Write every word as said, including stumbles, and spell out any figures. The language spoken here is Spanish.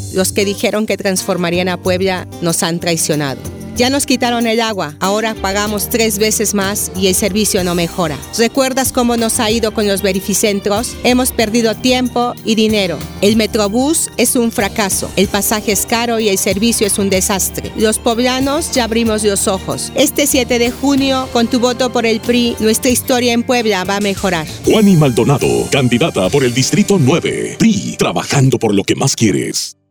Los que dijeron que transformarían a Puebla nos han traicionado. Ya nos quitaron el agua, ahora pagamos tres veces más y el servicio no mejora. ¿Recuerdas cómo nos ha ido con los verificentros? Hemos perdido tiempo y dinero. El Metrobús es un fracaso, el pasaje es caro y el servicio es un desastre. Los poblanos ya abrimos los ojos. Este siete de junio, con tu voto por el P R I, nuestra historia en Puebla va a mejorar. Juani Maldonado, candidata por el Distrito nueve. P R I, trabajando por lo que más quieres.